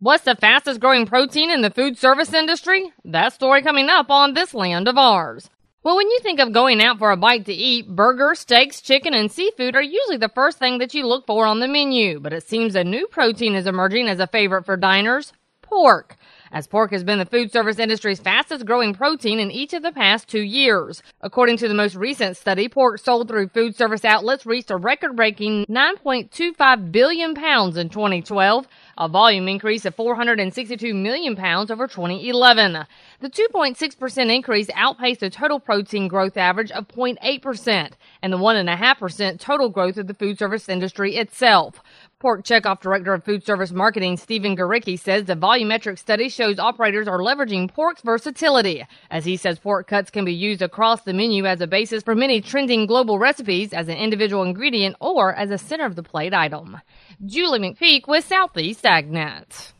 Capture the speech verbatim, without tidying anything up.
What's the fastest growing protein in the food service industry? That story coming up on This Land of Ours. Well, when you think of going out for a bite to eat, burgers, steaks, chicken, and seafood are usually the first thing that you look for on the menu. But it seems a new protein is emerging as a favorite for diners: pork. As pork has been the food service industry's fastest growing protein in each of the past two years. According to the most recent study, pork sold through food service outlets reached a record-breaking nine point two five billion pounds in twenty twelve, a volume increase of four hundred sixty-two million pounds over twenty eleven. The two point six percent increase outpaced the total protein growth average of zero point eight percent and the one point five percent total growth of the food service industry itself. Pork Checkoff Director of Food Service Marketing Stephen Garicki says the volumetric study shows operators are leveraging pork's versatility. As he says, pork cuts can be used across the menu as a basis for many trending global recipes, as an individual ingredient, or as a center-of-the-plate item. Julie McPeak with Southeast AgNet.